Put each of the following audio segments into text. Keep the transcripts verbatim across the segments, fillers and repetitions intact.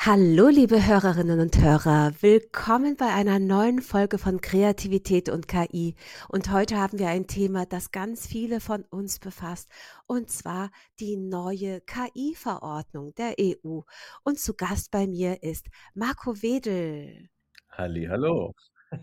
Hallo, liebe Hörerinnen und Hörer, willkommen bei einer neuen Folge von Kreativität und K I. Und heute haben wir ein Thema, das ganz viele von uns befasst, und zwar die neue K I-Verordnung der E U. Und zu Gast bei mir ist Marco Wedel. Hallihallo.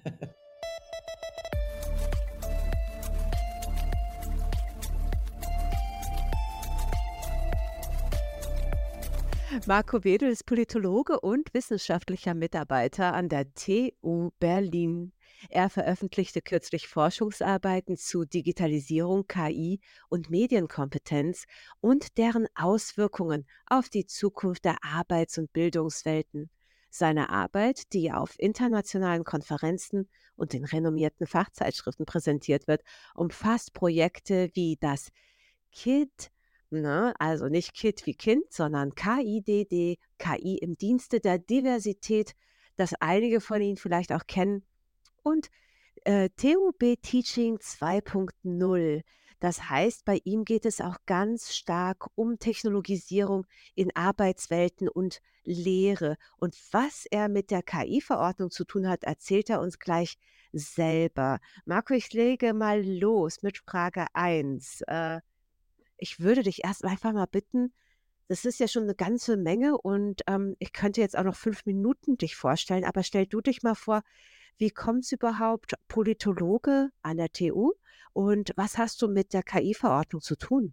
Marco Wedel ist Politologe und wissenschaftlicher Mitarbeiter an der T U Berlin. Er veröffentlichte kürzlich Forschungsarbeiten zu Digitalisierung, K I und Medienkompetenz und deren Auswirkungen auf die Zukunft der Arbeits- und Bildungswelten. Seine Arbeit, die auf internationalen Konferenzen und in renommierten Fachzeitschriften präsentiert wird, umfasst Projekte wie das KID, ne, also nicht Kid wie Kind, sondern K I D D, K I im Dienste der Diversität, das einige von Ihnen vielleicht auch kennen, und äh, T U B Teaching zwei Punkt null. Das heißt, bei ihm geht es auch ganz stark um Technologisierung in Arbeitswelten und Lehre. Und was er mit der K I-Verordnung zu tun hat, erzählt er uns gleich selber. Marco, ich lege mal los mit Frage eins. Äh, ich würde dich erst einfach mal bitten, das ist ja schon eine ganze Menge, und, ähm, ich könnte jetzt auch noch fünf Minuten dich vorstellen, aber stell du dich mal vor, wie kommt's überhaupt, Politologe an der T U, und was hast du mit der K I-Verordnung zu tun?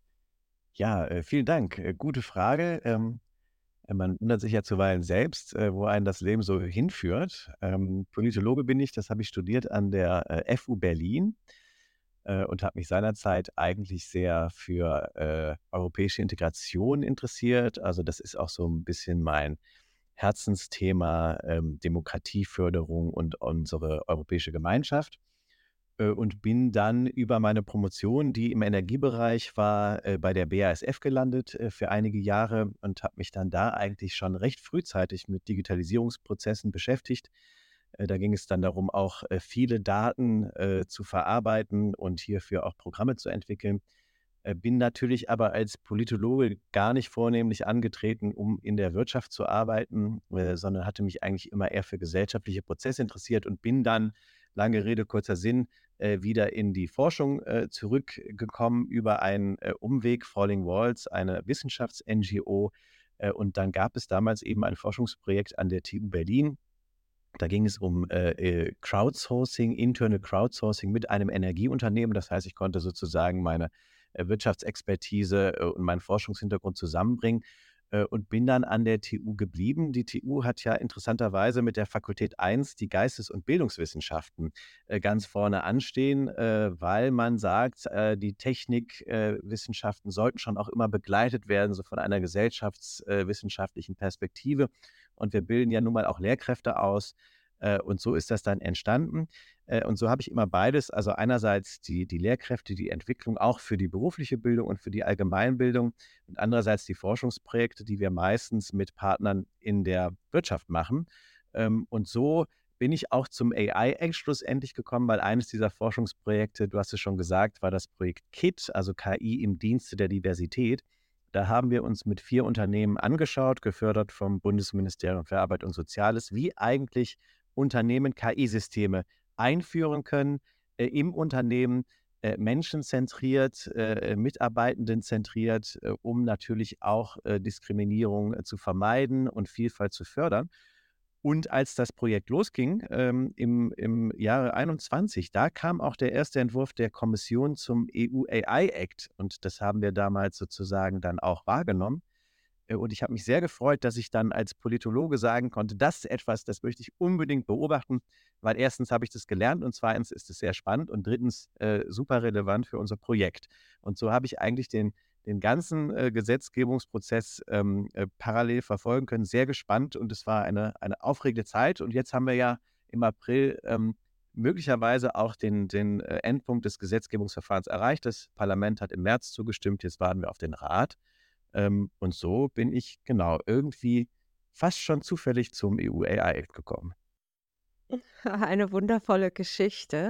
Ja, äh, vielen Dank. Äh, gute Frage. Ähm, äh, man wundert sich ja zuweilen selbst, äh, wo einen das Leben so hinführt. Ähm, Politologe bin ich, das habe ich studiert an der äh, F U Berlin äh, und habe mich seinerzeit eigentlich sehr für äh, europäische Integration interessiert. Also das ist auch so ein bisschen mein Herzensthema, ähm, Demokratieförderung und unsere europäische Gemeinschaft. Äh, und bin dann über meine Promotion, die im Energiebereich war, äh, bei der B A S F gelandet, äh, für einige Jahre und habe mich dann da eigentlich schon recht frühzeitig mit Digitalisierungsprozessen beschäftigt. Äh, da ging es dann darum, auch, äh, viele Daten, äh, zu verarbeiten und hierfür auch Programme zu entwickeln. Äh, bin natürlich aber als Politologe gar nicht vornehmlich angetreten, um in der Wirtschaft zu arbeiten, äh, sondern hatte mich eigentlich immer eher für gesellschaftliche Prozesse interessiert und bin dann, lange Rede, kurzer Sinn, äh, wieder in die Forschung äh, zurückgekommen über einen äh, Umweg, Falling Walls, eine Wissenschafts-N G O. Äh, und dann gab es damals eben ein Forschungsprojekt an der T U Berlin. Da ging es um äh, äh, Crowdsourcing, Internal Crowdsourcing mit einem Energieunternehmen. Das heißt, ich konnte sozusagen meine äh, Wirtschaftsexpertise äh, und meinen Forschungshintergrund zusammenbringen äh, und bin dann an der T U geblieben. Die T U hat ja interessanterweise mit der Fakultät eins die Geistes- und Bildungswissenschaften äh, ganz vorne anstehen, äh, weil man sagt, äh, die Technikwissenschaften äh, Wissenschaften sollten schon auch immer begleitet werden, so von einer gesellschaftswissenschaftlichen Perspektive. Und wir bilden ja nun mal auch Lehrkräfte aus. Äh, und so ist das dann entstanden. Äh, und so habe ich immer beides, also einerseits die, die Lehrkräfte, die Entwicklung auch für die berufliche Bildung und für die Allgemeinbildung und andererseits die Forschungsprojekte, die wir meistens mit Partnern in der Wirtschaft machen. Ähm, und so bin ich auch zum A I schlussendlich gekommen, weil eines dieser Forschungsprojekte, du hast es schon gesagt, war das Projekt KID, also K I im Dienste der Diversität. Da haben wir uns mit vier Unternehmen angeschaut, gefördert vom Bundesministerium für Arbeit und Soziales, wie eigentlich Unternehmen K I-Systeme einführen können, äh, im Unternehmen, äh, menschenzentriert, äh, mitarbeitendenzentriert, äh, um natürlich auch äh, Diskriminierung äh, zu vermeiden und Vielfalt zu fördern. Und als das Projekt losging, ähm, im im Jahre einundzwanzig, da kam auch der erste Entwurf der Kommission zum E U A I Act und das haben wir damals sozusagen dann auch wahrgenommen. Äh, und ich habe mich sehr gefreut, dass ich dann als Politologe sagen konnte: „Das ist etwas, das möchte ich unbedingt beobachten“, weil erstens habe ich das gelernt und zweitens ist es sehr spannend und drittens äh, super relevant für unser Projekt. Und so habe ich eigentlich den den ganzen äh, Gesetzgebungsprozess ähm, äh, parallel verfolgen können. Sehr gespannt und es war eine eine aufregende Zeit. Und jetzt haben wir ja im April ähm, möglicherweise auch den den äh, Endpunkt des Gesetzgebungsverfahrens erreicht. Das Parlament hat im März zugestimmt, jetzt warten wir auf den Rat. Ähm, und so bin ich, genau, irgendwie fast schon zufällig zum E U A I Act gekommen. Eine wundervolle Geschichte.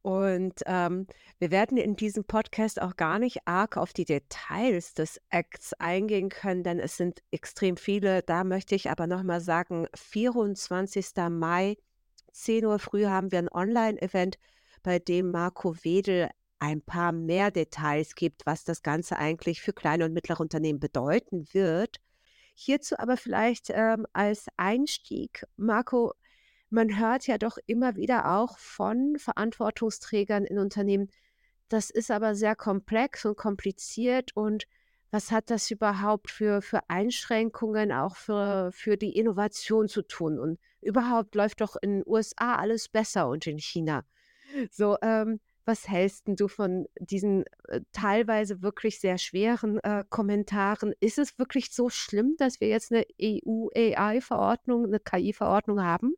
Und ähm, wir werden in diesem Podcast auch gar nicht arg auf die Details des Acts eingehen können, denn es sind extrem viele. Da möchte ich aber noch mal sagen, vierundzwanzigster Mai, zehn Uhr früh haben wir ein Online-Event, bei dem Marco Wedel ein paar mehr Details gibt, was das Ganze eigentlich für kleine und mittlere Unternehmen bedeuten wird. Hierzu aber vielleicht ähm, als Einstieg, Marco, man hört ja doch immer wieder auch von Verantwortungsträgern in Unternehmen, das ist aber sehr komplex und kompliziert und was hat das überhaupt für für Einschränkungen auch für für die Innovation zu tun? Und überhaupt läuft doch in U S A alles besser und in China. So, ähm, was hältst 'n du von diesen, äh, teilweise wirklich sehr schweren, äh, Kommentaren? Ist es wirklich so schlimm, dass wir jetzt 'ne E U-A I-Verordnung, 'ne K I-Verordnung haben?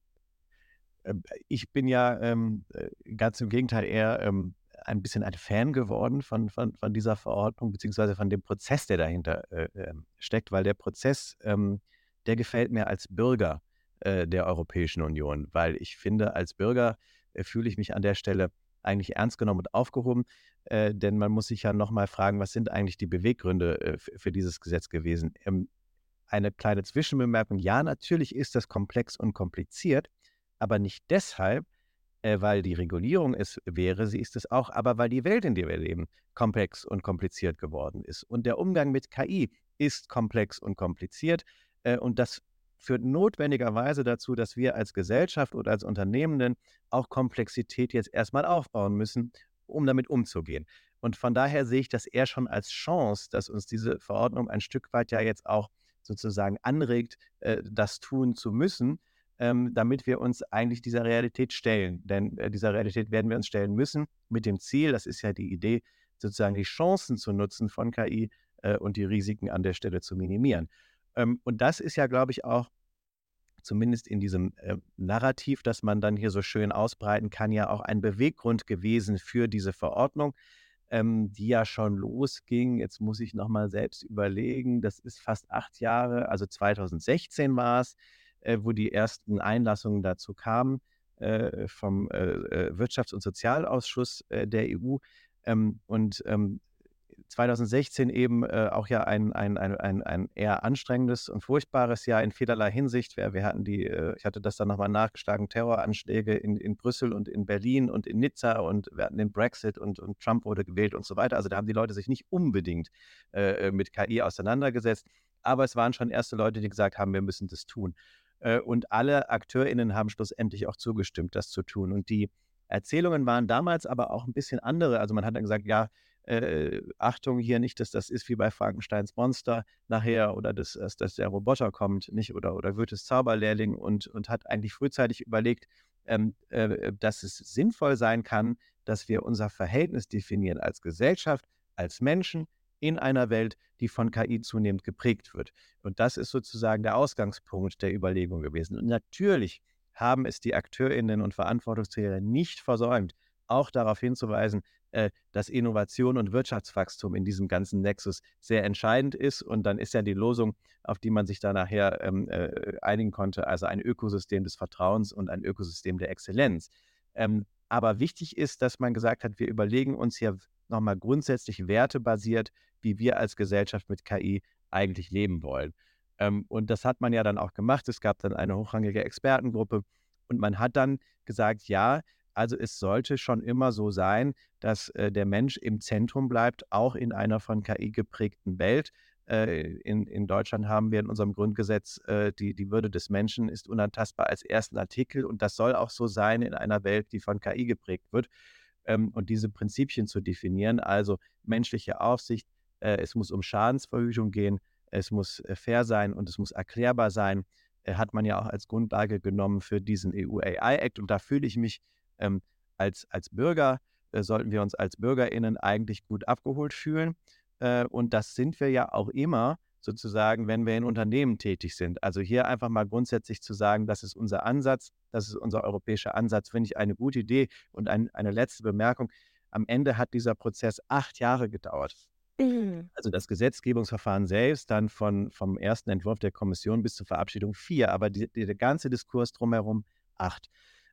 Ähm, ich bin ja, ähm, äh, ganz im Gegenteil eher, ähm, ein bisschen ein Fan geworden von von von dieser Verordnung beziehungsweise von dem Prozess, der dahinter, äh, ähm, steckt, weil der Prozess, ähm, der gefällt mir als Bürger, äh, der Europäischen Union, weil ich finde, als Bürger, äh, fühle ich mich an der Stelle eigentlich ernst genommen und aufgehoben, äh, denn man muss sich ja noch mal fragen: „Was sind eigentlich die Beweggründe, äh, f für dieses Gesetz gewesen?“ Ähm, eine kleine Zwischenbemerkung: Ja, natürlich ist das komplex und kompliziert, aber nicht deshalb, äh, weil die Regulierung es wäre, sie ist es auch, aber weil die Welt, in der wir leben, komplex und kompliziert geworden ist. Und der Umgang mit K I ist komplex und kompliziert, äh, und das führt notwendigerweise dazu, dass wir als Gesellschaft oder als Unternehmenden auch Komplexität jetzt erstmal aufbauen müssen, um damit umzugehen. Und von daher sehe ich das eher schon als Chance, dass uns diese Verordnung ein Stück weit ja jetzt auch sozusagen anregt, äh, das tun zu müssen, ähm, damit wir uns eigentlich dieser Realität stellen. Denn, äh, dieser Realität werden wir uns stellen müssen mit dem Ziel, das ist ja die Idee, sozusagen die Chancen zu nutzen von K I, äh, und die Risiken an der Stelle zu minimieren. Ähm, und das ist ja, glaube ich, auch zumindest in diesem, äh, Narrativ, das man dann hier so schön ausbreiten kann, ja auch ein Beweggrund gewesen für diese Verordnung, ähm, die ja schon losging. Jetzt muss ich noch mal selbst überlegen, das ist fast acht Jahre, also zweitausendsechzehn war's, äh, wo die ersten Einlassungen dazu kamen, äh, vom, äh, äh, Wirtschafts und Sozialausschuss, äh, der E U. Ähm, und, ähm, zweitausendsechzehn eben, äh, auch ja ein ein ein ein ein eher anstrengendes und furchtbares Jahr in vielerlei Hinsicht. Wir wir hatten die, äh ich hatte das dann noch mal nachgeschlagen, Terroranschläge in in Brüssel und in Berlin und in Nizza und wir hatten den Brexit und und Trump wurde gewählt und so weiter. Also, da haben die Leute sich nicht unbedingt, äh, äh, mit K I auseinandergesetzt, aber es waren schon erste Leute, die gesagt haben: „Wir müssen das tun.“ Äh, und alle AkteurInnen haben schlussendlich auch zugestimmt, das zu tun. Und die Erzählungen waren damals aber auch ein bisschen andere. Also, man hat dann gesagt: „Ja, äh, Achtung hier nicht, dass das ist wie bei Frankensteins Monster nachher oder dass dass dass der Roboter kommt, nicht oder oder Goethes Zauberlehrling“ und und hat eigentlich frühzeitig überlegt, ähm, äh, dass es sinnvoll sein kann, dass wir unser Verhältnis definieren als Gesellschaft, als Menschen in einer Welt, die von K I zunehmend geprägt wird. Und das ist sozusagen der Ausgangspunkt der Überlegung gewesen. Und natürlich haben es die AkteurInnen und Verantwortungsträger nicht versäumt, auch darauf hinzuweisen, äh, dass Innovation und Wirtschaftswachstum in diesem ganzen Nexus sehr entscheidend ist. Und dann ist ja die Losung, auf die man sich da nachher ähm, äh, einigen konnte, also ein Ökosystem des Vertrauens und ein Ökosystem der Exzellenz. Ähm, aber wichtig ist, dass man gesagt hat, wir überlegen uns hier nochmal grundsätzlich wertebasiert, wie wir als Gesellschaft mit K I eigentlich leben wollen. Ähm, und das hat man ja dann auch gemacht. Es gab dann eine hochrangige Expertengruppe und man hat dann gesagt, ja, also es sollte schon immer so sein, dass, äh, der Mensch im Zentrum bleibt, auch in einer von K I geprägten Welt. Äh, in in Deutschland haben wir in unserem Grundgesetz, äh, die die Würde des Menschen ist unantastbar als ersten Artikel und das soll auch so sein in einer Welt, die von K I geprägt wird. Ähm, und diese Prinzipien zu definieren, also menschliche Aufsicht, äh, es muss um Schadensverhütung gehen, es muss, äh, fair sein und es muss erklärbar sein, äh, hat man ja auch als Grundlage genommen für diesen E U-A I-Act und da fühle ich mich, ähm, als als Bürger äh, sollten wir uns als BürgerInnen eigentlich gut abgeholt fühlen. Äh, und das sind wir ja auch immer sozusagen, wenn wir in Unternehmen tätig sind. Also hier einfach mal grundsätzlich zu sagen, das ist unser Ansatz, das ist unser europäischer Ansatz, finde ich eine gute Idee. Und ein eine letzte Bemerkung: Am Ende hat dieser Prozess acht Jahre gedauert. Mhm. Also das Gesetzgebungsverfahren selbst dann von vom ersten Entwurf der Kommission bis zur Verabschiedung vier, aber die die der ganze Diskurs drumherum acht.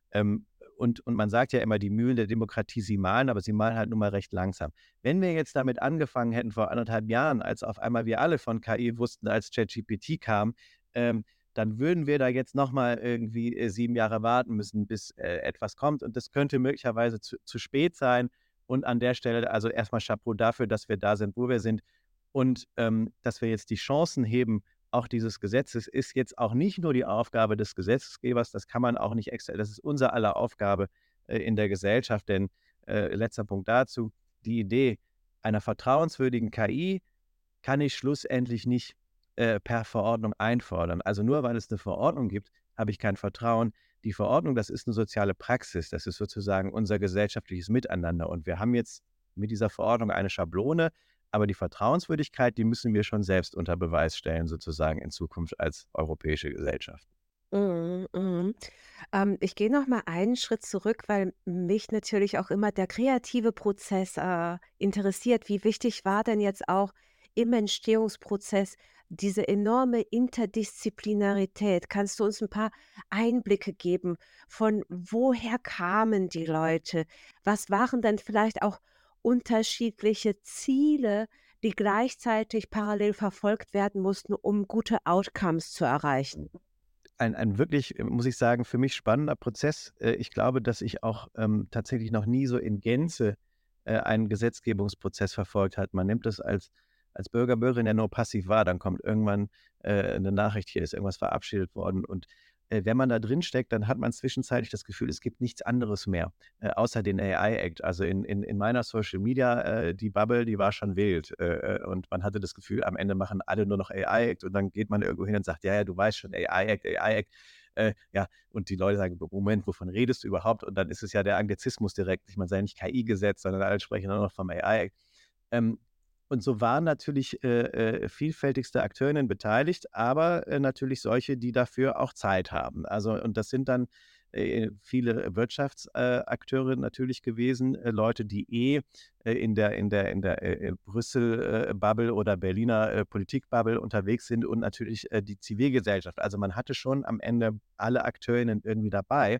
Ähm, und und man sagt ja immer, die Mühlen der Demokratie, sie mahlen, aber sie mahlen halt nun mal recht langsam. Wenn wir jetzt damit angefangen hätten vor anderthalb Jahren, als auf einmal wir alle von K I wussten, als ChatGPT kam, ähm, dann würden wir da jetzt noch mal irgendwie, äh, sieben Jahre warten müssen, bis, äh, etwas kommt und das könnte möglicherweise zu zu spät sein. Und an der Stelle also erstmal Chapeau dafür, dass wir da sind, wo wir sind. Und, ähm, dass wir jetzt die Chancen heben, auch dieses Gesetzes ist jetzt auch nicht nur die Aufgabe des Gesetzgebers, das kann man auch nicht extra das ist unser aller Aufgabe, äh, in der Gesellschaft, denn, äh, letzter Punkt dazu, die Idee einer vertrauenswürdigen K I kann ich schlussendlich nicht, äh, per Verordnung einfordern. Also, nur weil es eine Verordnung gibt, habe ich kein Vertrauen. Die Verordnung, das ist eine soziale Praxis. Das ist sozusagen unser gesellschaftliches Miteinander. Und wir haben jetzt mit dieser Verordnung eine Schablone, aber die Vertrauenswürdigkeit, die müssen wir schon selbst unter Beweis stellen sozusagen in Zukunft als europäische Gesellschaft. Mhm, mhm. Ähm, ich gehe noch mal einen Schritt zurück, weil mich natürlich auch immer der kreative Prozess, äh, interessiert. Wie wichtig war denn jetzt auch im Entstehungsprozess diese enorme Interdisziplinarität? Kannst du uns ein paar Einblicke geben, von woher kamen die Leute? Was waren denn vielleicht auch unterschiedliche Ziele, die gleichzeitig parallel verfolgt werden mussten, um gute Outcomes zu erreichen? Ein ein wirklich, äh, muss ich sagen, für mich spannender Prozess. Äh, ich glaube, dass ich auch, ähm, tatsächlich noch nie so in Gänze, äh, einen Gesetzgebungsprozess verfolgt hat. Man nimmt das als als Bürger, Bürgerin ja nur passiv wahr. Dann kommt irgendwann, äh, 'ne Nachricht, hier ist irgendwas verabschiedet worden und, äh, wenn man da drin steckt, dann hat man zwischenzeitlich das Gefühl, es gibt nichts anderes mehr, äh, außer den A I Act. Also, in in in meiner Social Media, äh, die Bubble, die war schon wild, äh, äh, und man hatte das Gefühl, am Ende machen alle nur noch A I Act und dann geht man irgendwo hin und sagt: „Ja, ja, du weißt schon, A I Act, A I Act.“ Äh, ja, und die Leute sagen: „Moment, wovon redest du überhaupt?“ Und dann ist es ja der Anglizismus direkt. Ich meine, sei nicht K I-Gesetz, sondern alle sprechen nur noch vom A I Act. Ähm, und so waren natürlich, äh, äh, vielfältigste Akteurinnen beteiligt, aber, äh, natürlich solche, die dafür auch Zeit haben. Also und das sind dann, äh, viele Wirtschaftsakteure äh, Akteure natürlich gewesen, äh, Leute, die eh, äh, in der in der in der, äh, äh, Brüssel, äh, Bubble oder Berliner, äh, Politikbubble unterwegs sind und natürlich, äh, die Zivilgesellschaft. Also, man hatte schon am Ende alle Akteurinnen irgendwie dabei.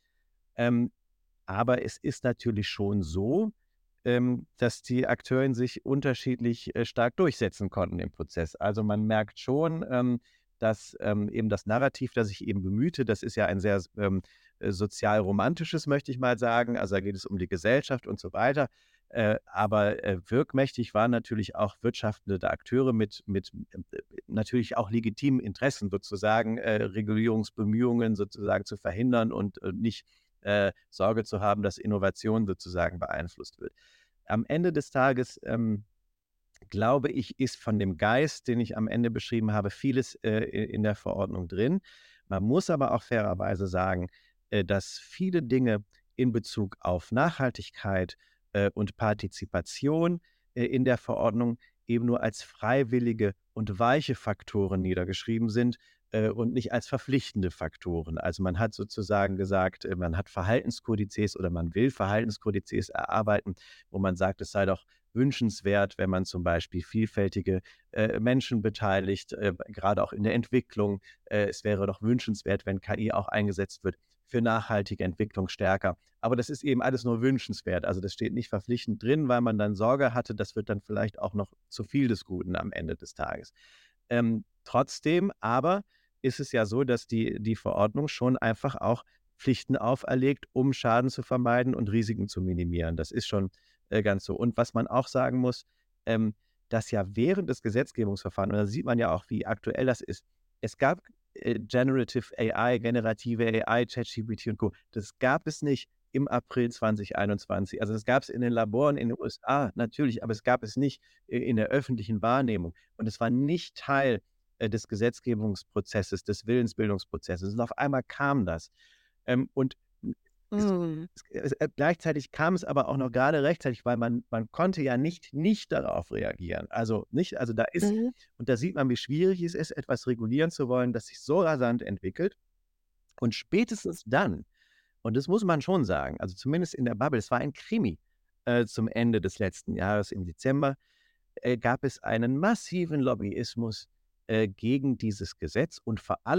Ähm, aber es ist natürlich schon so, ähm, dass die Akteurinnen sich unterschiedlich, äh, stark durchsetzen konnten im Prozess. Also, man merkt schon, ähm, dass, ähm, eben das Narrativ, das ich eben bemühte, das ist ja ein sehr, ähm, äh, sozial-romantisches, möchte ich mal sagen. Also, da geht es um die Gesellschaft und so weiter. Äh, aber, äh, wirkmächtig waren natürlich auch wirtschaftende Akteure mit mit, ähm, äh, natürlich auch legitimen Interessen sozusagen, äh, Regulierungsbemühungen sozusagen zu verhindern und, äh, nicht äh, Sorge zu haben, dass Innovation sozusagen beeinflusst wird. Am Ende des Tages, ähm, glaube ich, ist von dem Geist, den ich am Ende beschrieben habe, vieles, äh, i in der Verordnung drin. Man muss aber auch fairerweise sagen, äh, dass viele Dinge in Bezug auf Nachhaltigkeit, äh, und Partizipation, äh, in der Verordnung eben nur als freiwillige und weiche Faktoren niedergeschrieben sind, äh, und nicht als verpflichtende Faktoren. Also, man hat sozusagen gesagt, äh, man hat Verhaltenskodizes oder man will Verhaltenskodizes erarbeiten, wo man sagt, es sei doch wünschenswert, wenn man zum Beispiel vielfältige, äh, Menschen beteiligt, äh, grade auch in der Entwicklung. Äh, es wäre doch wünschenswert, wenn K I auch eingesetzt wird für nachhaltige Entwicklung stärker. Aber das ist eben alles nur wünschenswert. Also, das steht nicht verpflichtend drin, weil man dann Sorge hatte, das wird dann vielleicht auch noch zu viel des Guten am Ende des Tages. Ähm, trotzdem aber ist es ja so, dass die die Verordnung schon einfach auch Pflichten auferlegt, um Schaden zu vermeiden und Risiken zu minimieren. Das ist schon, äh, ganz so. Und was man auch sagen muss, ähm, dass ja während des Gesetzgebungsverfahrens, und da sieht man ja auch, wie aktuell das ist, es gab, äh, Generative A I, generative A I, ChatGPT und Co. Das gab es nicht im April zwanzig einundzwanzig. Also, das gab es in den Laboren in den U S A natürlich, aber es gab es nicht, äh, in der öffentlichen Wahrnehmung. Und es war nicht Teil, äh, des Gesetzgebungsprozesses, des Willensbildungsprozesses. Und auf einmal kam das. Ähm, und es Mhm. es äh, gleichzeitig kam es aber auch noch gerade rechtzeitig, weil man man konnte ja nicht nicht darauf reagieren. Also, nicht also, da ist Mhm. und da sieht man, wie schwierig es ist, etwas regulieren zu wollen, das sich so rasant entwickelt. Und spätestens dann und das muss man schon sagen, also, zumindest in der Bubble, es war ein Krimi, äh, zum Ende des letzten Jahres im Dezember, äh, gab es einen massiven Lobbyismus, äh, gegen dieses Gesetz und vor allem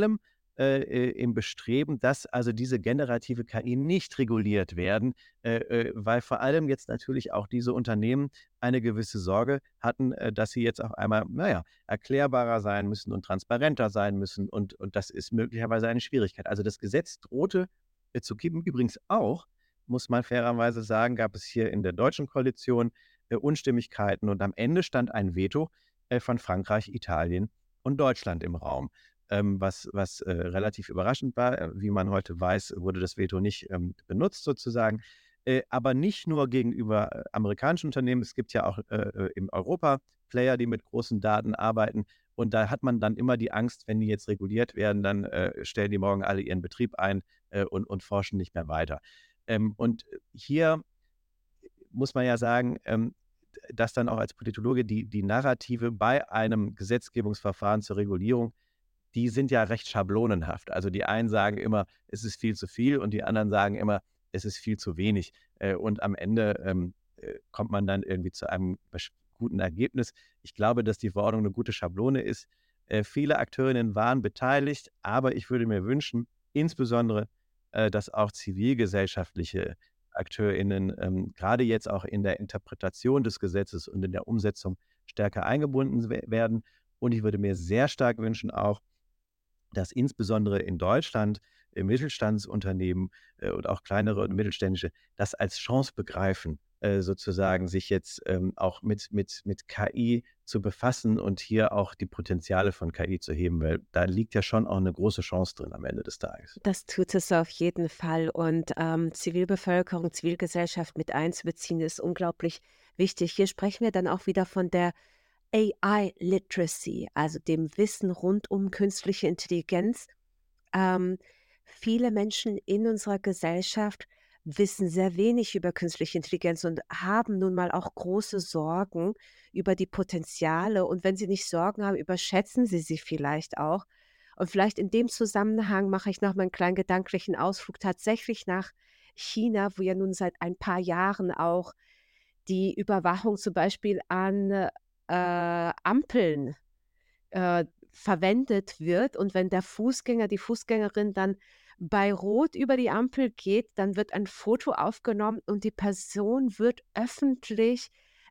äh, äh, im Bestreben, dass also diese generative K I nicht reguliert werden, äh, äh, weil vor allem jetzt natürlich auch diese Unternehmen eine gewisse Sorge hatten, äh, dass sie jetzt auf einmal, naja, erklärbarer sein müssen und transparenter sein müssen und und das ist möglicherweise eine Schwierigkeit. Also, das Gesetz drohte, äh, zu kippen. Übrigens auch, muss man fairerweise sagen, gab es hier in der deutschen Koalition, äh, Unstimmigkeiten und am Ende stand ein Veto, äh, von Frankreich, Italien und Deutschland im Raum, ähm, was was, äh, relativ überraschend war. Äh, wie man heute weiß, wurde das Veto nicht, ähm, benutzt sozusagen, äh, aber nicht nur gegenüber, äh, amerikanischen Unternehmen. Es gibt ja auch, äh, äh, in Europa Player, die mit großen Daten arbeiten und da hat man dann immer die Angst, wenn die jetzt reguliert werden, dann, äh, stellen die morgen alle ihren Betrieb ein, äh, und und forschen nicht mehr weiter. Ähm, und hier muss man ja sagen, ähm, dass dann auch als Politologe die die Narrative bei einem Gesetzgebungsverfahren zur Regulierung, die sind ja recht schablonenhaft. Also, die einen sagen immer, es ist viel zu viel und die anderen sagen immer, es ist viel zu wenig. Äh, und am Ende, ähm, äh, kommt man dann irgendwie zu einem besch guten Ergebnis. Ich glaube, dass die Verordnung eine gute Schablone ist. Äh, viele Akteurinnen waren beteiligt, aber ich würde mir wünschen, insbesondere, äh, dass auch zivilgesellschaftliche AkteurInnen, ähm, grade jetzt auch in der Interpretation des Gesetzes und in der Umsetzung stärker eingebunden we werden. Und ich würde mir sehr stark wünschen auch, dass insbesondere in Deutschland, äh, Mittelstandsunternehmen, äh, und auch kleinere und mittelständische das als Chance begreifen, äh, sozusagen sich jetzt, ähm, auch mit mit mit K I zu befassen und hier auch die Potenziale von K I zu heben, weil da liegt ja schon auch eine große Chance drin am Ende des Tages. Das tut es auf jeden Fall und, ähm, Zivilbevölkerung, Zivilgesellschaft mit einzubeziehen, ist unglaublich wichtig. Hier sprechen wir dann auch wieder von der A I Literacy, also dem Wissen rund um künstliche Intelligenz. Ähm, Viele Menschen in unserer Gesellschaft wissen sehr wenig über künstliche Intelligenz und haben nun mal auch große Sorgen über die Potenziale. Und wenn sie nicht Sorgen haben, überschätzen sie sie vielleicht auch. Und vielleicht in dem Zusammenhang mache ich noch mal einen kleinen gedanklichen Ausflug tatsächlich nach China, wo ja nun seit ein paar Jahren auch die Überwachung zum Beispiel an, äh, Ampeln äh, verwendet wird. Und wenn der Fußgänger, die Fußgängerin dann bei Rot über die Ampel geht, dann wird ein Foto aufgenommen und die Person wird öffentlich,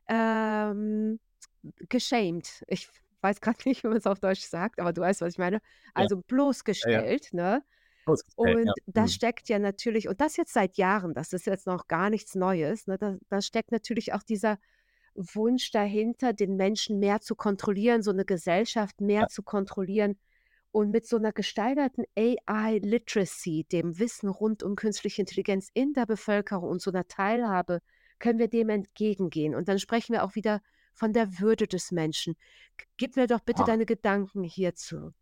ähm, geshamed. Ich weiß grad nicht, wie man's auf Deutsch sagt, aber du weißt, was ich meine. Ja, Also ja, ja. bloßgestellt, ne? Bloßgestellt, ja. Und das Mhm. steckt ja natürlich und das jetzt seit Jahren, das ist jetzt noch gar nichts Neues, ne? Da da steckt natürlich auch dieser Wunsch dahinter, den Menschen mehr zu kontrollieren, so 'ne Gesellschaft mehr Ja. zu kontrollieren. Und mit so 'ner gesteigerten A I Literacy, dem Wissen rund um künstliche Intelligenz in der Bevölkerung und so 'ner Teilhabe, können wir dem entgegengehen. Und dann sprechen wir auch wieder von der Würde des Menschen. G Gib mir doch bitte Ah. deine Gedanken hierzu.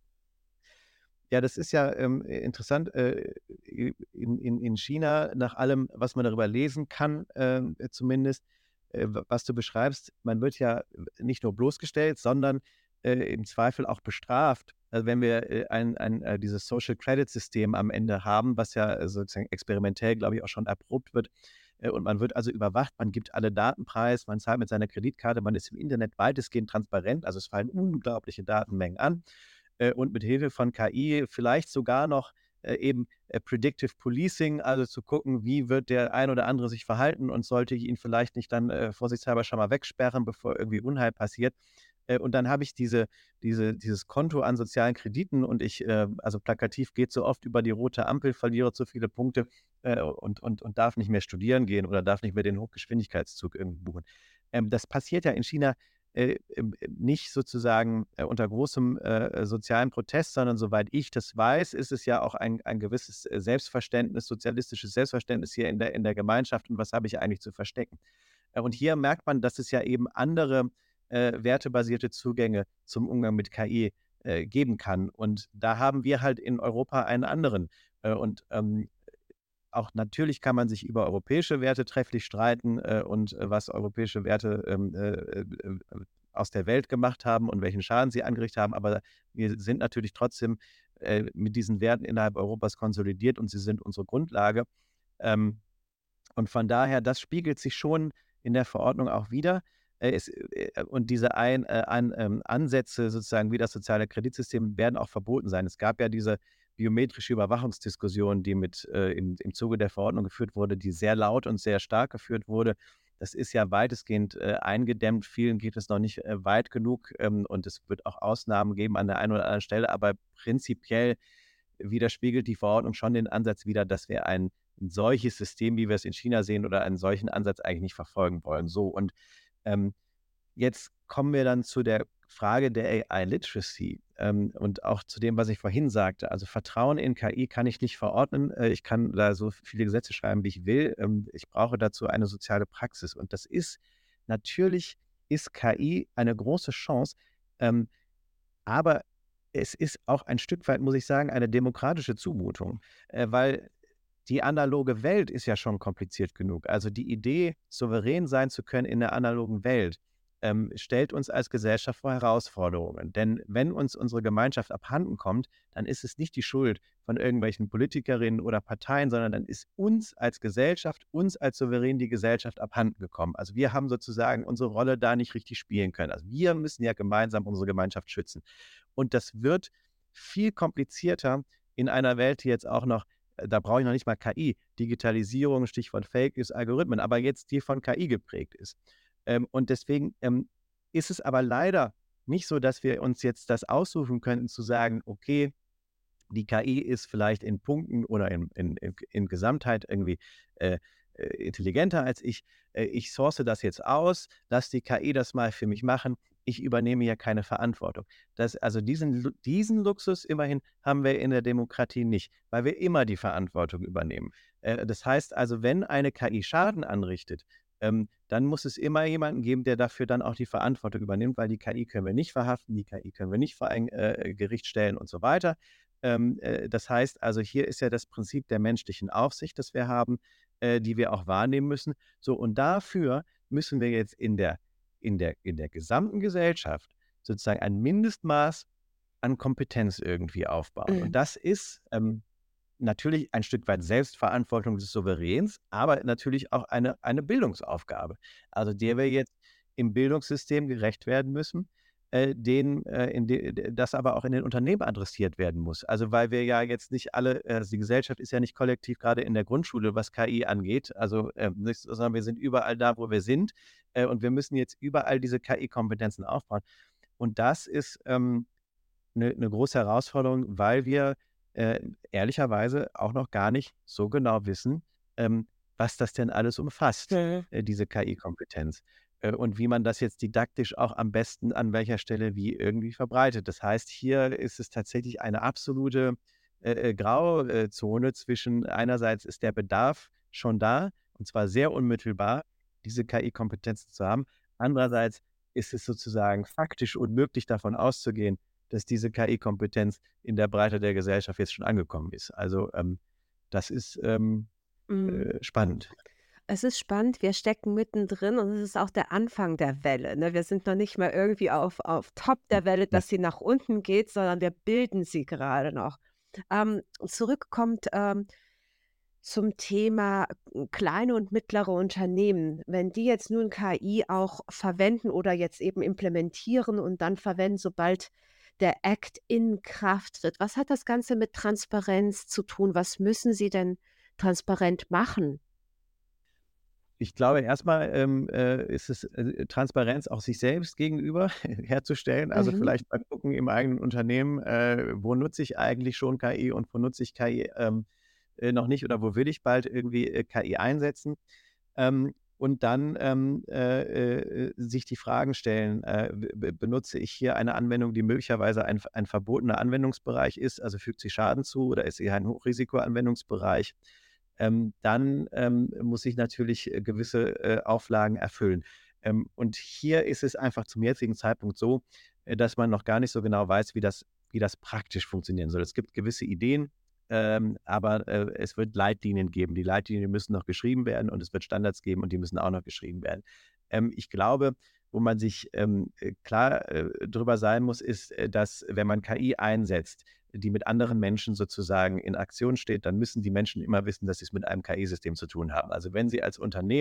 Ja, das ist ja, ähm, äh, interessant, äh, in in in China, nach allem, was man darüber lesen kann, ähm, äh, zumindest, äh, w was du beschreibst, man wird ja äh, nicht nur bloßgestellt, sondern, äh, im Zweifel auch bestraft. Also, wenn wir, äh, ein ein, äh, dieses Social Credit System am Ende haben, was ja, äh, sozusagen experimentell, glaube ich, auch schon erprobt wird, äh, und man wird also überwacht, man gibt alle Daten preis, man zahlt mit seiner Kreditkarte, man ist im Internet weitestgehend transparent, also, es fallen unglaubliche Datenmengen an äh, und mit Hilfe von K I vielleicht sogar noch, äh, eben, äh, Predictive Policing, also zu gucken, wie wird der ein oder andere sich verhalten und sollte ich ihn vielleicht nicht dann, äh, vorsichtshalber schon mal wegsperren, bevor irgendwie Unheil passiert. Äh, und dann habe ich diese diese dieses Konto an sozialen Krediten und ich, äh also plakativ geht so oft über die rote Ampel, verliere zu viele Punkte, äh, und und und darf nicht mehr studieren gehen oder darf nicht mehr den Hochgeschwindigkeitszug irgendwie buchen. Ähm, das passiert ja in China äh, ähm, äh, nicht sozusagen, äh, unter großem, äh, sozialen Protest, sondern soweit ich das weiß, ist es ja auch ein ein gewisses, äh, Selbstverständnis, sozialistisches Selbstverständnis hier in der in der Gemeinschaft und was habe ich eigentlich zu verstecken? Äh, und hier merkt man, dass es ja eben andere, äh, wertebasierte Zugänge zum Umgang mit K I, äh, geben kann. Und da haben wir halt in Europa einen anderen. Äh, und, ähm, auch natürlich kann man sich über europäische Werte trefflich streiten, äh, und, äh, was europäische Werte, ähm, äh, äh, äh, aus der Welt gemacht haben und welchen Schaden sie angerichtet haben, aber wir sind natürlich trotzdem, äh, mit diesen Werten innerhalb Europas konsolidiert und sie sind unsere Grundlage. Ähm, und von daher, das spiegelt sich schon in der Verordnung auch wider. Äh, es äh, und diese ein äh, an ähm, Ansätze sozusagen wie das soziale Kreditsystem werden auch verboten sein. Es gab ja diese biometrische Überwachungsdiskussion, die mit äh, im im Zuge der Verordnung geführt wurde, die sehr laut und sehr stark geführt wurde. Das ist ja weitestgehend, äh, eingedämmt. Vielen geht es noch nicht, äh, weit genug, ähm, und es wird auch Ausnahmen geben an der einen oder anderen Stelle, aber prinzipiell widerspiegelt die Verordnung schon den Ansatz wider, dass wir ein 'n solches System, wie wir es in China sehen oder einen solchen Ansatz eigentlich nicht verfolgen wollen. So und, ähm, jetzt kommen wir dann zu der Frage der A I-Literacy, ähm, und auch zu dem, was ich vorhin sagte. Also, Vertrauen in K I kann ich nicht verordnen. Äh, ich kann da so viele Gesetze schreiben, wie ich will. Ähm, ich brauche dazu eine soziale Praxis. Und das ist natürlich ist K I eine große Chance, ähm, aber es ist auch ein Stück weit, muss ich sagen, eine demokratische Zumutung, äh, weil die analoge Welt ist ja schon kompliziert genug. Also die Idee, souverän sein zu können in der analogen Welt, ähm, stellt uns als Gesellschaft vor Herausforderungen. Denn wenn uns unsere Gemeinschaft abhanden kommt, dann ist es nicht die Schuld von irgendwelchen Politikerinnen oder Parteien, sondern dann ist uns als Gesellschaft, uns als souverän die Gesellschaft abhanden gekommen. Also wir haben sozusagen unsere Rolle da nicht richtig spielen können. Also wir müssen ja gemeinsam unsere Gemeinschaft schützen. Und das wird viel komplizierter in einer Welt, die jetzt auch noch äh, da brauche ich noch nicht mal K I, Digitalisierung, Stichwort Fake News, Algorithmen, aber jetzt die von K I geprägt ist. Ähm, und deswegen, ähm, ist es aber leider nicht so, dass wir uns jetzt das aussuchen könnten zu sagen: „Okay, die K I ist vielleicht in Punkten oder in in in in Gesamtheit irgendwie, äh, äh, intelligenter als ich. Äh, ich source das jetzt aus, lass die K I das mal für mich machen. Ich übernehme ja keine Verantwortung. Das also diesen Lu diesen Luxus immerhin haben wir in der Demokratie nicht, weil wir immer die Verantwortung übernehmen. Äh, das heißt also, wenn eine K I Schaden anrichtet, ähm, dann muss es immer jemanden geben, der dafür dann auch die Verantwortung übernimmt, weil die K I können wir nicht verhaften, die K I können wir nicht vor ein, äh, Gericht stellen und so weiter. Ähm, äh, das heißt also, hier ist ja das Prinzip der menschlichen Aufsicht, das wir haben, äh, die wir auch wahrnehmen müssen. So, und dafür müssen wir jetzt in der in der in der gesamten Gesellschaft sozusagen ein Mindestmaß an Kompetenz irgendwie aufbauen. Mhm. Und das ist, ähm, natürlich ein Stück weit Selbstverantwortung des Souveräns, aber natürlich auch eine eine Bildungsaufgabe, also der wir jetzt im Bildungssystem gerecht werden müssen, äh, den, äh, in de d das aber auch in den Unternehmen adressiert werden muss. Also, weil wir ja jetzt nicht alle äh, also die Gesellschaft ist ja nicht kollektiv gerade in der Grundschule, was K I angeht. Also, ähm, nicht sondern wir sind überall da, wo wir sind, äh, und wir müssen jetzt überall diese K I-Kompetenzen aufbauen. Und das ist, ähm 'Ne 'ne große Herausforderung, weil wir, äh, ehrlicherweise auch noch gar nicht so genau wissen, ähm, was das denn alles umfasst, Mhm. äh, diese K I-Kompetenz, äh, und wie man das jetzt didaktisch auch am besten an welcher Stelle wie irgendwie verbreitet. Das heißt, hier ist es tatsächlich eine absolute, äh, äh, Grauzone zwischen einerseits ist der Bedarf schon da, und zwar sehr unmittelbar, diese K I-Kompetenzen zu haben. Andererseits ist es sozusagen faktisch unmöglich, davon auszugehen, dass diese K I-Kompetenz in der Breite der Gesellschaft jetzt schon angekommen ist. Also, ähm, das ist, ähm, Mhm. äh, spannend. Es ist spannend, wir stecken mittendrin und es ist auch der Anfang der Welle, ne? Wir sind noch nicht mal irgendwie auf auf Top Hm, der Welle, ja. dass sie nach unten geht, sondern wir bilden sie gerade noch. Ähm, zurückkommt, ähm, zum Thema äh, kleine und mittlere Unternehmen. Wenn die jetzt nun K I auch verwenden oder jetzt eben implementieren und dann verwenden, sobald der Act in Kraft tritt. Was hat das Ganze mit Transparenz zu tun? Was müssen sie denn transparent machen? Ich glaube, erstmal ähm, äh, ist es, äh, Transparenz auch sich selbst gegenüber herzustellen. Also, Mhm. vielleicht mal gucken im eigenen Unternehmen, äh, wo nutze ich eigentlich schon K I und wo nutze ich K I, ähm, äh, noch nicht oder wo will ich bald irgendwie, äh, K I einsetzen? Ähm, und dann, ähm, äh, äh, sich die Fragen stellen, äh, b b benutze ich hier eine Anwendung, die möglicherweise ein ein verbotener Anwendungsbereich ist, also fügt sie Schaden zu oder ist sie ein Hochrisikoanwendungsbereich? Ähm, dann, ähm, muss ich natürlich, äh, gewisse, äh, Auflagen erfüllen. Ähm, und hier ist es einfach zum jetzigen Zeitpunkt so, äh, dass man noch gar nicht so genau weiß, wie das wie das praktisch funktionieren soll. Es gibt gewisse Ideen, ähm, aber, äh, es wird Leitlinien geben. Die Leitlinien müssen noch geschrieben werden und es wird Standards geben und die müssen auch noch geschrieben werden. Ähm, ich glaube, wo man sich, ähm, äh, klar, äh, drüber sein muss, ist, äh, dass, wenn man K I einsetzt, die mit anderen Menschen sozusagen in Aktion steht, dann müssen die Menschen immer wissen, dass sie es mit einem K I-System zu tun haben. Also, wenn sie als Unternehmen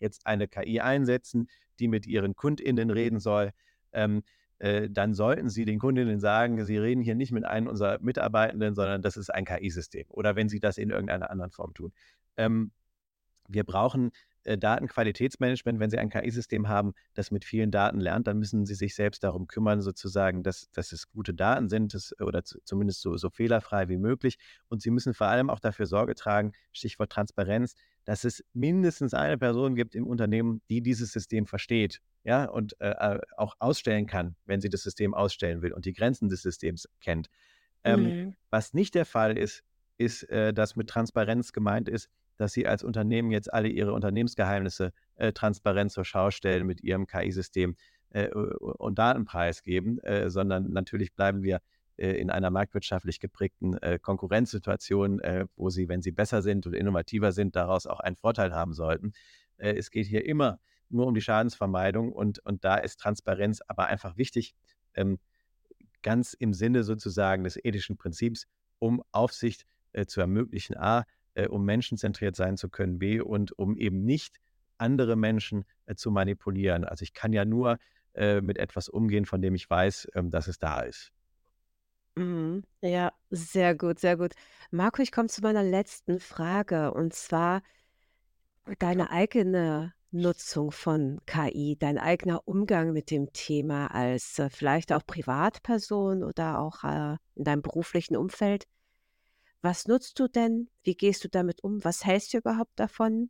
jetzt eine K I einsetzen, die mit ihren KundInnen reden soll, ähm, äh, dann sollten Sie den Kundinnen sagen, Sie reden hier nicht mit einem unserer Mitarbeitenden, sondern das ist ein K I-System. Oder wenn Sie das in irgendeiner anderen Form tun. Ähm, wir brauchen äh, Datenqualitätsmanagement. Wenn Sie ein K I-System haben, das mit vielen Daten lernt, dann müssen Sie sich selbst darum kümmern, sozusagen, dass, dass es gute Daten sind, dass, oder zu, zumindest so, so fehlerfrei wie möglich. Und Sie müssen vor allem auch dafür Sorge tragen, Stichwort Transparenz, dass es mindestens eine Person gibt im Unternehmen, die dieses System versteht, ja, und äh, äh, auch ausstellen kann, wenn sie das System ausstellen will und die Grenzen des Systems kennt. Ähm, Mhm. was nicht der Fall ist, ist, äh, dass mit Transparenz gemeint ist, dass Sie als Unternehmen jetzt alle Ihre Unternehmensgeheimnisse äh, transparent zur Schau stellen mit Ihrem K I-System äh, und Daten preisgeben, äh, sondern natürlich bleiben wir äh, in einer marktwirtschaftlich geprägten äh, Konkurrenzsituation, äh, wo Sie, wenn Sie besser sind und innovativer sind, daraus auch einen Vorteil haben sollten. Äh, es geht hier immer nur um die Schadensvermeidung und, und da ist Transparenz aber einfach wichtig. Ähm, ganz im Sinne sozusagen des ethischen Prinzips, um Aufsicht äh, zu ermöglichen, A, äh, um menschenzentriert sein zu können, B, und um eben nicht andere Menschen äh, zu manipulieren. Also ich kann ja nur äh, mit etwas umgehen, von dem ich weiß, ähm, dass es da ist. Mhm. Ja, sehr gut, sehr gut. Marco, ich komme zu meiner letzten Frage und zwar deine eigene Nutzung von K I, dein eigener Umgang mit dem Thema als, äh, vielleicht auch Privatperson oder auch, äh, in deinem beruflichen Umfeld. Was nutzt du denn? Wie gehst du damit um? Was hältst du überhaupt davon?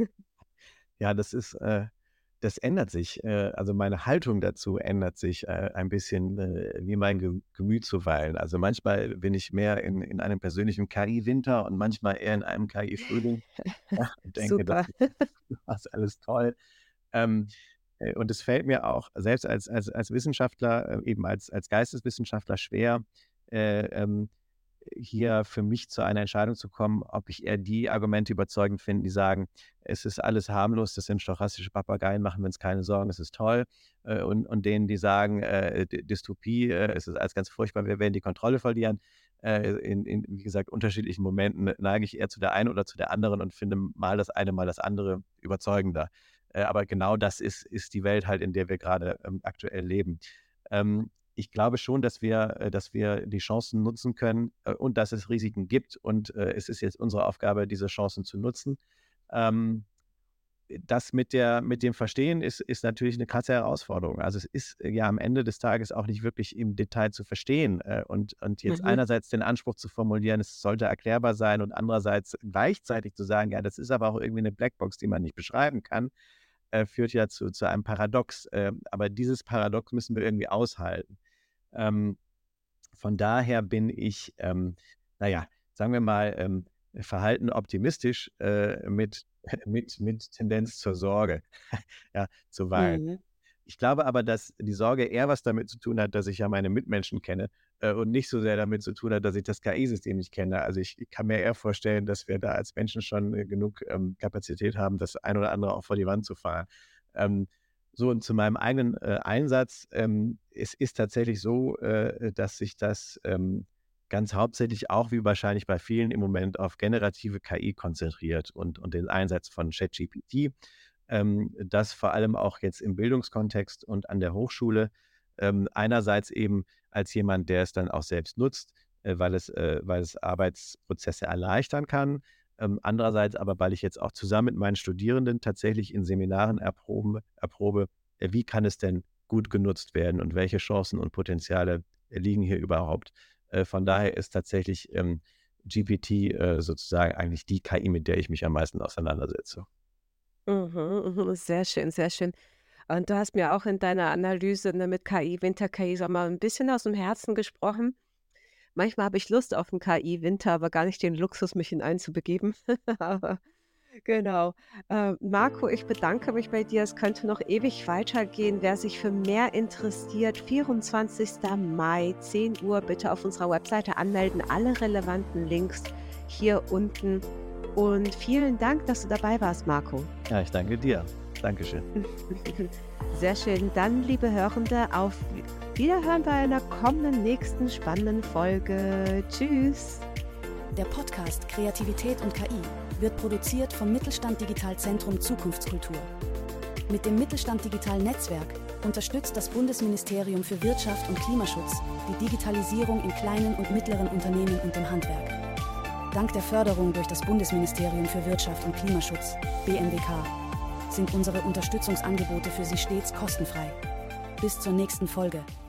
Ja, das ist, äh, das ändert sich. Äh, also meine Haltung dazu ändert sich äh, ein bisschen, äh, wie mein Ge Gemüt zuweilen. Also manchmal bin ich mehr in, in einem persönlichen K I-Winter und manchmal eher in einem K I-Frühling. Ja, und denke, das Super. ist alles toll. Ähm, äh, und es fällt mir auch selbst als als als Wissenschaftler, äh, eben als als Geisteswissenschaftler schwer, äh, ähm, hier für mich zu einer Entscheidung zu kommen, ob ich eher die Argumente überzeugend finde, die sagen: „Es ist alles harmlos, das sind stochastische Papageien, machen wir uns keine Sorgen, es ist toll.“ Äh, und und denen, die sagen, äh, D Dystopie, äh, es ist alles ganz furchtbar, wir werden die Kontrolle verlieren. Äh, in in, wie gesagt, unterschiedlichen Momenten neige ich eher zu der einen oder zu der anderen und finde mal das eine, mal das andere überzeugender. Äh, aber genau das ist ist die Welt halt, in der wir gerade ähm, aktuell leben. Ähm, ich glaube schon, dass wir äh, dass wir die Chancen nutzen können, äh, und dass es Risiken gibt und, äh, es ist jetzt unsere Aufgabe, diese Chancen zu nutzen. Ähm, das mit der mit dem Verstehen ist ist natürlich eine krasse Herausforderung. Also, es ist äh, ja am Ende des Tages auch nicht wirklich im Detail zu verstehen, äh, und und jetzt Mhm. einerseits den Anspruch zu formulieren, es sollte erklärbar sein und andererseits gleichzeitig zu sagen: „Ja, das ist aber auch irgendwie eine Blackbox, die man nicht beschreiben kann“, äh, führt ja zu zu einem Paradox. Ähm, aber dieses Paradox müssen wir irgendwie aushalten. Ähm, von daher bin ich, ähm, na ja, sagen wir mal, ähm, verhalten optimistisch, äh, mit mit mit Tendenz zur Sorge, ja, zuweilen. Mhm. Ich glaube aber, dass die Sorge eher was damit zu tun hat, dass ich ja meine Mitmenschen kenne, äh, und nicht so sehr damit zu tun hat, dass ich das K I-System nicht kenne. Also, ich ich kann mir eher vorstellen, dass wir da als Menschen schon, äh, genug, ähm, Kapazität haben, das ein oder andere auch vor die Wand zu fahren. Ähm, so und zu meinem eigenen, äh, Einsatz. Ähm, es ist tatsächlich so, äh, dass sich das, ähm, ganz hauptsächlich auch wie wahrscheinlich bei vielen im Moment auf generative K I konzentriert und und den Einsatz von ChatGPT, ähm, das vor allem auch jetzt im Bildungskontext und an der Hochschule, ähm, einerseits eben als jemand, der es dann auch selbst nutzt, äh, weil es äh, weil es Arbeitsprozesse erleichtern kann. Ähm, andererseits aber, weil ich jetzt auch zusammen mit meinen Studierenden tatsächlich in Seminaren erprobe erprobe, äh, wie kann es denn gut genutzt werden und welche Chancen und Potenziale äh, liegen hier überhaupt. Äh, von daher ist tatsächlich, ähm, G P T, äh, sozusagen eigentlich die K I, mit der ich mich am meisten auseinandersetze. Mhm, mhm. Sehr schön, sehr schön. Und du hast mir auch in deiner Analyse, ne, mit K I, Winter-K I, sag mal, ein bisschen aus dem Herzen gesprochen. Manchmal habe ich Lust auf 'n K I-Winter, aber gar nicht den Luxus, mich in einen zu begeben. Aber genau. Äh, Marco, ich bedanke mich bei dir. Es könnte noch ewig weitergehen. Wer sich für mehr interessiert, vierundzwanzigster Mai, zehn Uhr, bitte auf unserer Webseite anmelden. Alle relevanten Links hier unten. Und vielen Dank, dass du dabei warst, Marco. Ja, ich danke dir. Dankeschön. Sehr schön. Dann, liebe Hörende, auf Wiederhören bei einer kommenden nächsten spannenden Folge. Tschüss. Der Podcast Kreativität und K I wird produziert vom Mittelstand Digital Zentrum Zukunftskultur. Mit dem Mittelstand Digital Netzwerk unterstützt das Bundesministerium für Wirtschaft und Klimaschutz die Digitalisierung in kleinen und mittleren Unternehmen und im Handwerk. Dank der Förderung durch das Bundesministerium für Wirtschaft und Klimaschutz, B M W K, sind unsere Unterstützungsangebote für Sie stets kostenfrei. Bis zur nächsten Folge.